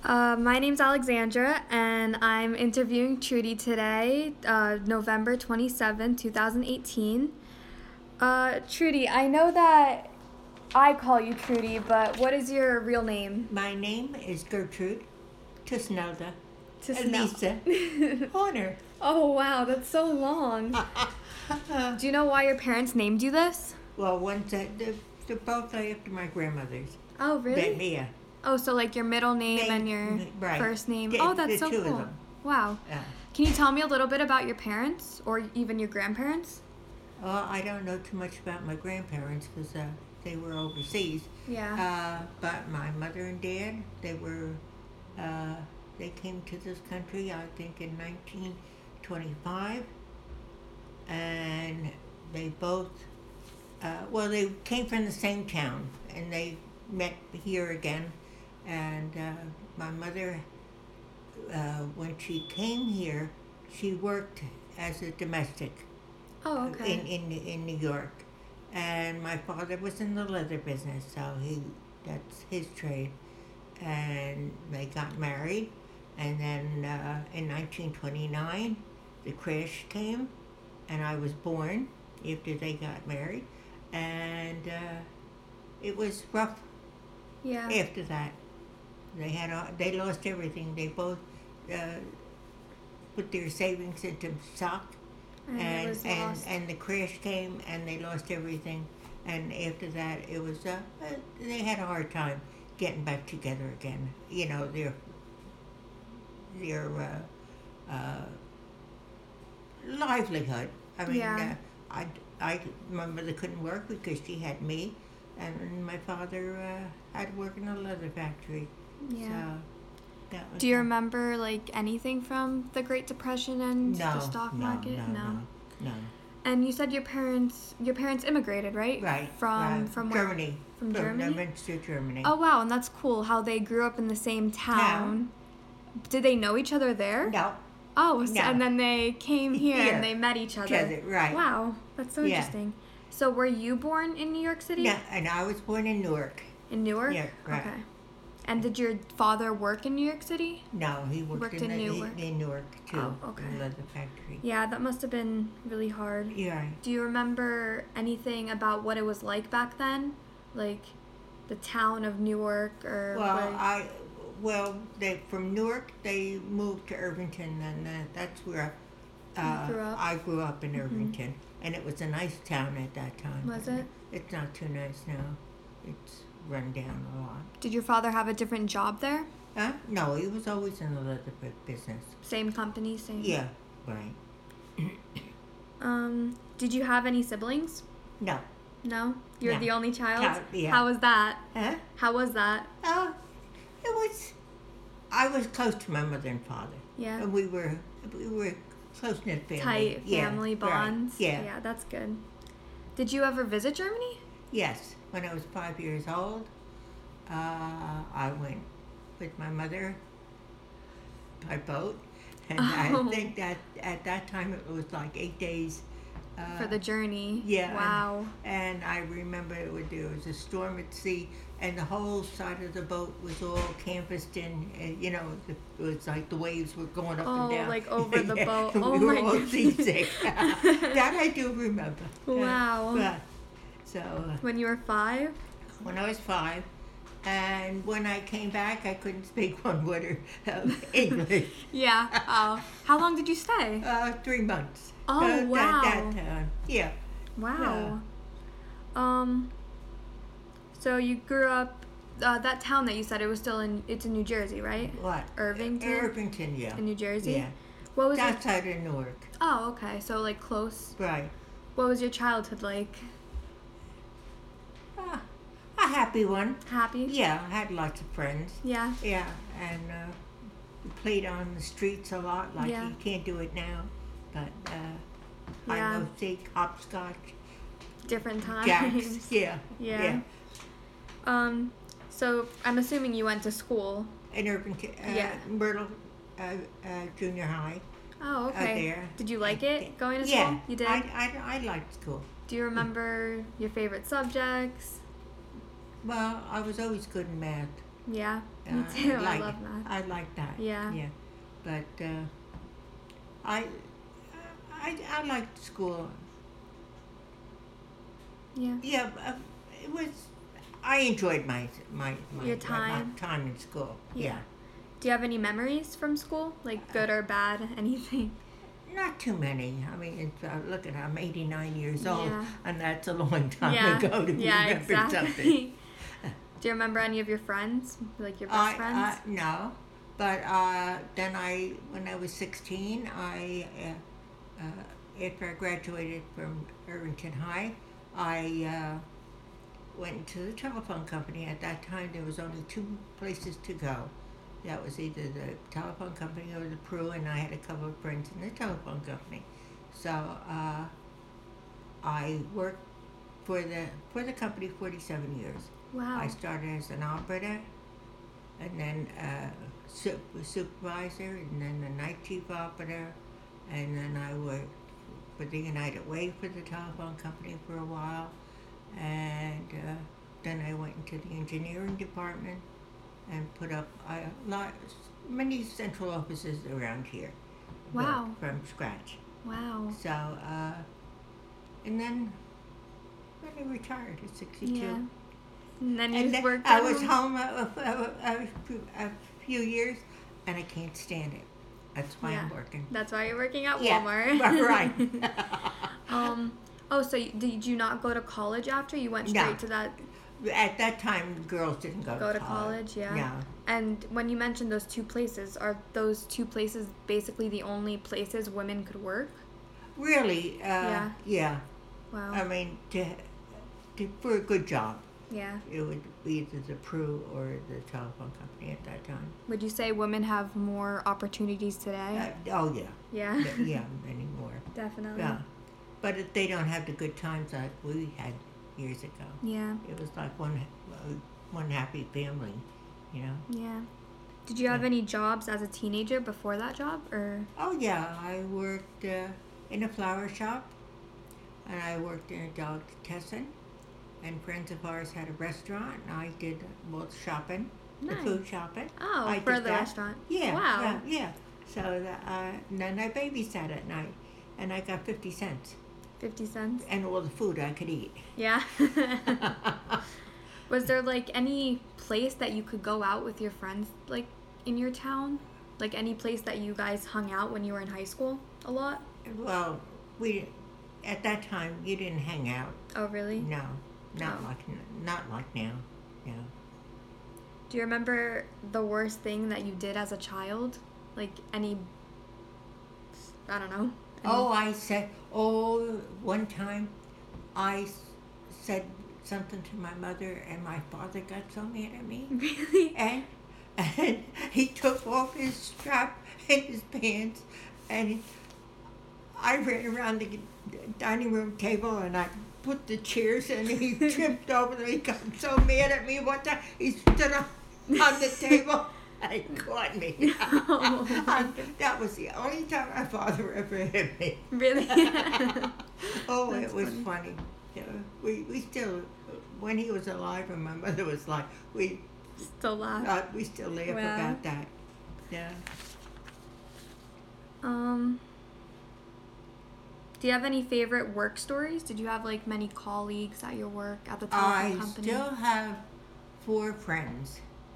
My name's Alexandra, and I'm interviewing Trudy today, November 27, 2018. Trudy, I know that I call you Trudy, but what is your real name? My name is Gertrude Tusnelda Tisnel. Elisa Horner. Oh, wow, that's so long. Do you know why your parents named you this? Well, they're both after my grandmothers. Oh, really? Yeah. Oh, so like your middle name and your Right. first name. Yeah, Oh, that's the so two of cool. them. Wow. Can you tell me a little bit about your parents or even your grandparents? Well, I don't know too much about my grandparents because they were overseas. Yeah. But my mother and dad, they came to this country, I think, in 1925. And they both, they came from the same town and they met here again. And my mother, when she came here, she worked as a domestic Oh, okay. in New York, and my father was in the leather business, so that's his trade. And they got married, and then in 1929, the crash came, and I was born after they got married, and it was rough Yeah. after that. They lost everything. They both put their savings into stock, And it was lost. and the crash came and they lost everything. And after that, it was they had a hard time getting back together again. You know, their livelihood. I mean, Yeah. my mother couldn't work because she had me, and my father had to work in a leather factory. Yeah. So that was Do you remember like anything from the Great Depression and the stock market? No. And you said your parents immigrated, right? Right. From where? Germany. From Germany? Münster, Germany. Oh, wow, and that's cool how they grew up in the same town. Did they know each other there? No. Oh, so, No. and then they came here Here. and they met each other. Right. Wow, that's so Yeah. interesting. So were you born in New York City? No, and I was born in Newark. In Newark? Yeah, right. Okay. And did your father work in New York City? No, he worked in Newark. in Newark too. Oh, okay. In the leather factory. Yeah, that must have been really hard. Yeah. Do you remember anything about what it was like back then? Like the town of Newark or They from Newark they moved to Irvington, and that's where You grew up? I grew up in Irvington, and it was a nice town at that time. Was it? It's not too nice now. It's run down a lot. Did your father have a different job there? No, he was always in the leather business. Same company, same. Yeah, right. Did you have any siblings? No. No? You're No. the only child? Yeah. How was that? Huh? How was that? It was. I was close to my mother and father. Yeah. And we were close knit family. Tight family right. bonds? Yeah. Yeah, that's good. Did you ever visit Germany? Yes. When I was 5 years old, I went with my mother by boat, and I think that at that time it was like 8 days. For the journey? Yeah. Wow. And I remember there was a storm at sea, and the whole side of the boat was all canvassed in, and it was like the waves were going up and down. Oh, like over the boat. We Oh were my all goodness. seasick. That I do remember. Wow. So When you were 5? when I was 5, and when I came back, I couldn't speak one word of English. Yeah. Oh. How long did you stay? 3 months. Oh, wow. Yeah. Wow. So you grew up, that town that you said, it's in New Jersey, right? What? Irvington? Irvington, yeah. In New Jersey? Yeah. What was your... Outside of Newark. Oh, okay. So like close. Right. What was your childhood like? A happy one. Happy? Yeah, I had lots of friends. Yeah. Yeah, and we played on the streets a lot, like Yeah. you can't do it now. But Yeah. I know, say, hopscotch, Different times. jacks. Yeah. Yeah. So I'm assuming you went to school. In Irvington, Yeah. Myrtle Junior High. Oh, okay. There. Did you like it going to Yeah. school? You did? I liked school. Do you remember your favorite subjects? Well, I was always good in math. Yeah, me too. I love math. I like that. Yeah. Yeah. But I, I liked school. Yeah. Yeah, it was. I enjoyed Your my time. time in school. Yeah. Do you have any memories from school, like good or bad, anything? Not too many. I mean, look at I'm 89 years old, Yeah. and that's a long time Yeah. ago to Yeah, remember exactly. something. Do you remember any of your friends, like your best friends? No, but then when I was 16, after I graduated from Irvington High, I went into the telephone company. At that time, there was only two places to go. That was either the telephone company or the Pru, and I had a couple of friends in the telephone company. So I worked for the company 47 years. Wow. I started as an operator, and then supervisor, and then the night chief operator, and then I worked for the United Way for the telephone company for a while, and then I went into the engineering department and put up many central offices around here. Wow. Built from scratch. Wow. So, and then I retired at 62. Yeah. And then And you then worked I at was home? a few years, and I can't stand it. That's why I'm working. That's why you're working at Yeah, Walmart. right. Oh, so did you not go to college after? You went straight No. to that? At that time, girls didn't go To college, yeah. No. And when you mentioned those two places, are those two places basically the only places women could work? Really, Yeah. Wow. I mean, for a good job, Yeah. it would be either the Pru or the telephone company at that time. Would you say women have more opportunities today? Oh, yeah. Yeah. Yeah, many more. Definitely. Yeah. But they don't have the good times like we had years ago. Yeah. It was like one happy family, you know. Yeah. Did you have any jobs as a teenager before that job, or? Oh yeah, I worked in a flower shop, and I worked in a delicatessen, and friends of ours had a restaurant, and I did both shopping, Nice. the food shopping. Oh, I for did the that. restaurant. Yeah. Wow. Yeah. So and then I babysat at night, and I got 50 cents, 50 cents. and all the food I could eat. Yeah. Was there like any place that you could go out with your friends, like in your town? Like any place that you guys hung out when you were in high school a lot? Well, at that time you didn't hang out. Oh, really? No, not Oh. like now. No. Do you remember the worst thing that you did as a child? Like any, I don't know. One time I said something to my mother, and my father got so mad at me. Really? And he took off his strap and his pants, and I ran around the dining room table, and I put the chairs, and he tripped over them. He got so mad at me one time, he stood up on the table and caught me. Oh, That was the only time my father ever hit me. Really? Oh, That's it was funny. Yeah, we still, when he was alive and my mother was alive, we Still laugh. we still laugh Wow. about that. Yeah. Do you have any favorite work stories? Did you have like many colleagues at your work at the telephone I company? still have 4 friends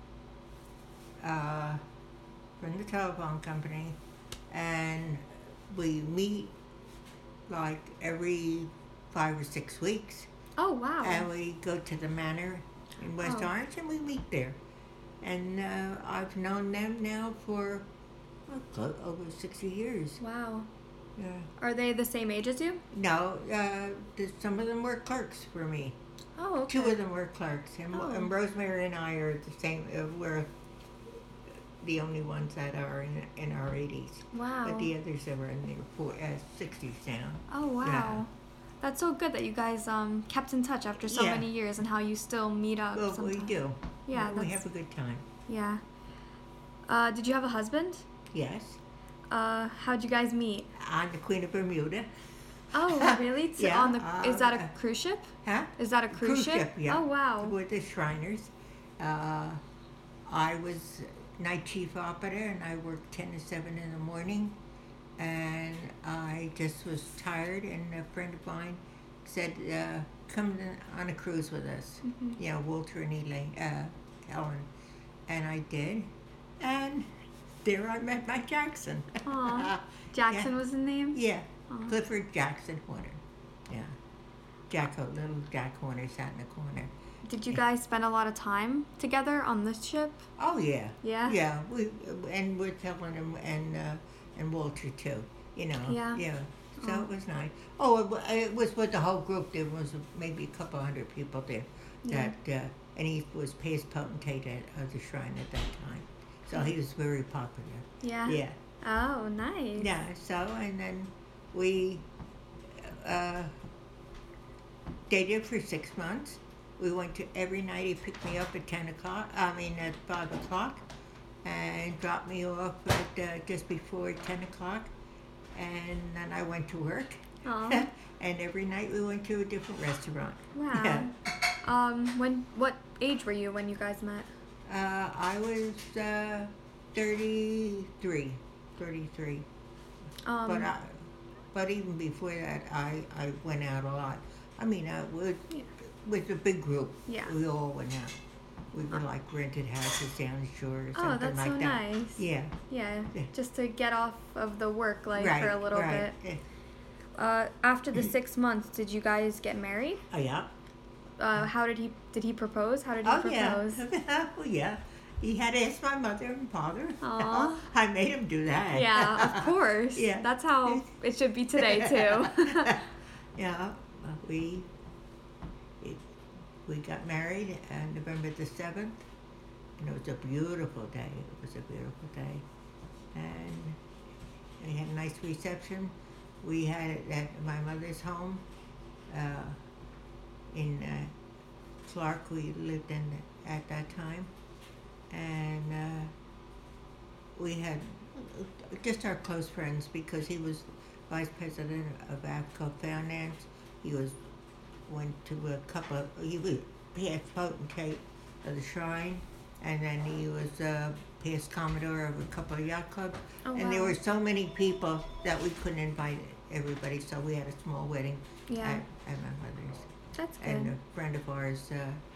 from the telephone company, and we meet like every 5 or 6 weeks, Oh, wow. and we go to the Manor in West Oh. Orange, and we meet there. And I've known them now for over 60 years. Wow. Yeah. Are they the same age as you? No, some of them were clerks for me. Oh, okay. 2 of them were clerks, and, Oh. and Rosemary and I are the same. We're the only ones that are in our 80s. Wow. But the others are in their 60s now. Oh, wow. Yeah. That's so good that you guys kept in touch after so Yeah. many years, and how you still meet up Well, sometimes. we do. Yeah, we that's- have a good time. Yeah. Did you have a husband? Yes. How'd you guys meet? I'm the Queen of Bermuda. Oh, really? Yeah, Is that a cruise ship? Huh? Is that a cruise ship? Yeah. Oh, wow. With the Shriners. I was night chief operator, and I worked 10 to 7 in the morning, and I just was tired, and a friend of mine said, come on a cruise with us. Walter and Helen. And I did, and there I met Mike Jackson. Aw. Jackson was the name? Yeah, Aw. Clifford Jackson Horner. Yeah, little Jack Horner sat in the corner. Did you guys spend a lot of time together on this ship? Oh yeah. Yeah? Yeah, and with Helen and Walter too. Yeah. Yeah. So Oh. it was nice. Oh, it was with the whole group. There was maybe a couple hundred people there. Yeah. And he was past potentate of the shrine at that time. So he was very popular. Yeah? Yeah. Oh, nice. Yeah. So and then we dated for 6 months. We went to every night. He picked me up at 5 o'clock, and dropped me off at just before 10 o'clock, and then I went to work. Aw. And every night we went to a different restaurant. Wow. Yeah. What age were you when you guys met? I was 33. But even before that, I went out a lot. I mean, with a big group. Yeah. We all went out. We were like rented houses down the shore or Oh, something that's like so that. nice. Yeah. Yeah, Yeah. just to get off of the work life Right. for a little right. bit. After the 6 months, did you guys get married? Oh yeah. How did he propose? How did he propose? Yeah. Oh yeah. He had asked my mother and father. Aw. I made him do that. Yeah, of course. Yeah. That's how it should be today too. Yeah. We got married on November the 7th, and it was a beautiful day. And we had a nice reception. We had it at my mother's home in Clark. We lived in at that time, and we had just our close friends because he was vice president of APCO Finance. He went to a couple of, he was past potentate of the shrine, and then he was past commodore of a couple of yacht clubs. Oh, And there wow. were so many people that we couldn't invite everybody, so we had a small wedding Yeah, at my mother's. that's And good. a friend of ours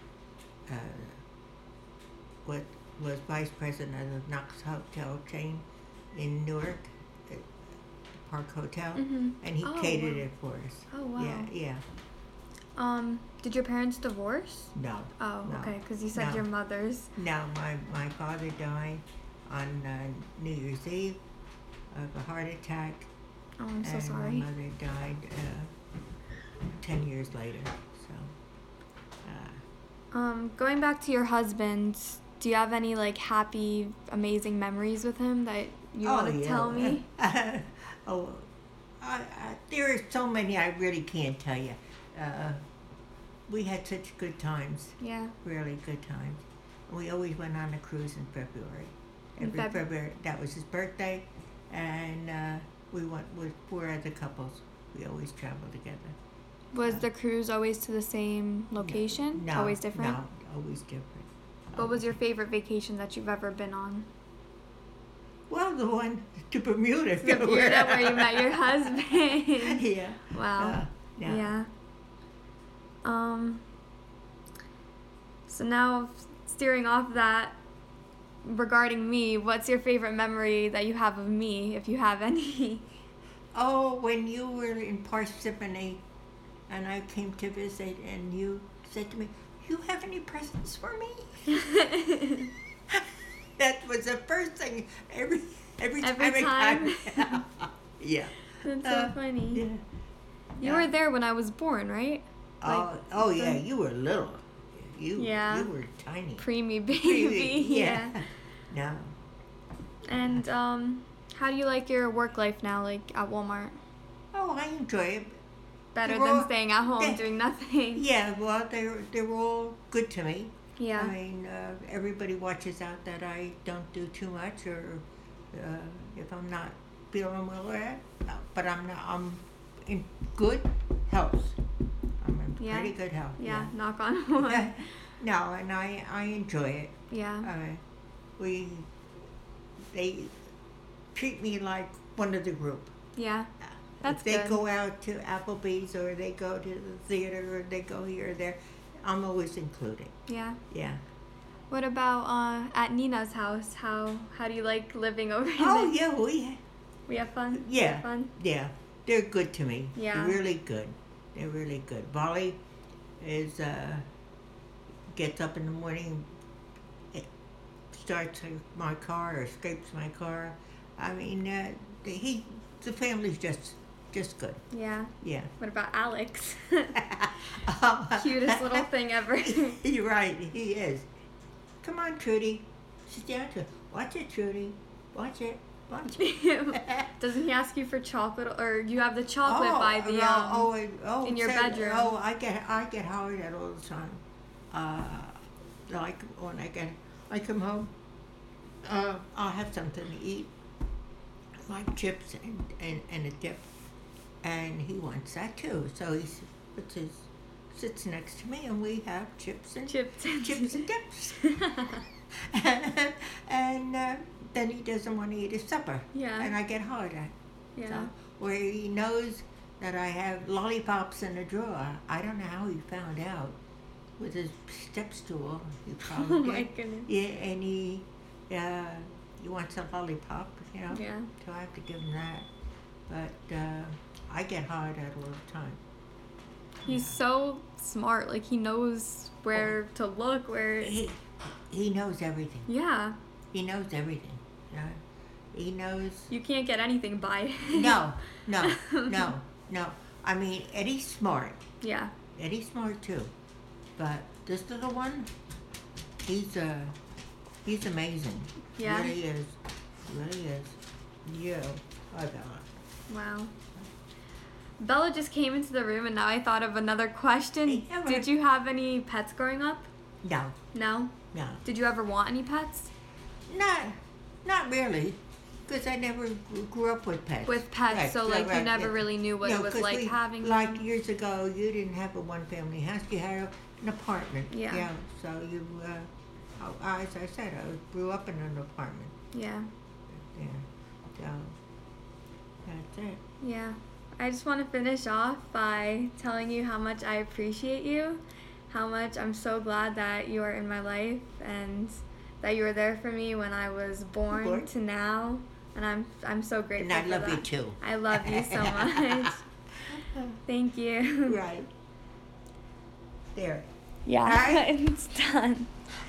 what was vice president of the Knox Hotel chain in Newark, Park Hotel, and he Oh, catered wow. it for us. Oh wow. Yeah. Did your parents divorce? No. Oh, No. okay, because you said No. your mother's. No, my father died on New Year's Eve of a heart attack. Oh, I'm so and sorry. my mother died 10 years later. So, Going back to your husband, do you have any like happy, amazing memories with him that you want to tell me? There are so many I really can't tell you. We had such good times, Yeah. really good times. We always went on a cruise in February. In February, that was his birthday, and we went with 4 other couples. We always traveled together. Was the cruise always to the same location? No, Always different? No, always different. What was your favorite vacation that you've ever been on? Well, the one to Bermuda. Bermuda, where you met your husband. Yeah. Wow. Yeah. So now, steering off that, regarding me, what's your favorite memory that you have of me, if you have any? Oh, when you were in Parsippany, and I came to visit, and you said to me, "You have any presents for me?" That was the first thing every time. Yeah. That's so funny. Yeah. You were there when I was born, right? Oh yeah, you were little. You Yeah. you were tiny. Preemie baby. Yeah. No. And how do you like your work life now, like at Walmart? Oh, I enjoy it. Better They're than all- staying at home they- doing nothing. Yeah, well, they're all good to me. Yeah. I mean, everybody watches out that I don't do too much, or if I'm not feeling well, but I'm in good health. I'm in Yeah. pretty good health. Yeah, knock on wood. No, and I enjoy it. Yeah. we they treat me like one of the group. Yeah. That's If they good. go out to Applebee's or they go to the theater or they go here or there, I'm always included. Yeah. Yeah. What about at Nina's house? How do you like living over Oh there? yeah, We have fun? yeah, Have fun? yeah. They're good to me. Yeah. They're really good. They're really good. Molly is gets up in the morning, eh, starts my car or scrapes my car. I mean, the family's just good. Yeah. Yeah. What about Alex? Cutest little thing ever. You're right. He is. Come on, Trudy. Sit down. Watch it, Trudy. Watch it. Watch it. Doesn't he ask you for chocolate, or you have the chocolate by the in your bedroom? Oh, I get hollered at all the time. Like when I come home, I'll have something to eat, like chips and a dip, and he wants that too. So sits next to me, and we have chips and Chips. dips. And then he doesn't want to eat his supper. Yeah. And I get hollered at. Yeah. So, where he knows that I have lollipops in a drawer. I don't know how he found out. With his step stool, he probably Oh did. my goodness. Yeah, and he wants a lollipop, Yeah. So I have to give him that. But I get hollered at all the time. He's so smart. Like, he knows where to look, where... He knows everything. Yeah. He knows everything. Yeah. He knows. You can't get anything by it. No. I mean, Eddie's smart. Yeah. Eddie's smart too. But this little one, he's amazing. Yeah. He really is. Yeah. I got it. Wow. Bella just came into the room, and now I thought of another question. Hey, Emma. Did you have any pets growing up? No. No? No. Did you ever want any pets? Not really. Because I never grew up with pets. With pets, so like you never yeah. really knew what it was 'cause like having them. Like years ago, you didn't have a one-family house. You had an apartment. Yeah. So you, as I said, I grew up in an apartment. Yeah. Yeah. So that's it. Yeah. I just want to finish off by telling you how much I appreciate you, how much I'm so glad that you are in my life, and that you were there for me when I was born to now, and I'm so grateful. And I for love you that. too. I love you so much. Thank you. Right. There. Yeah, Right? it's done.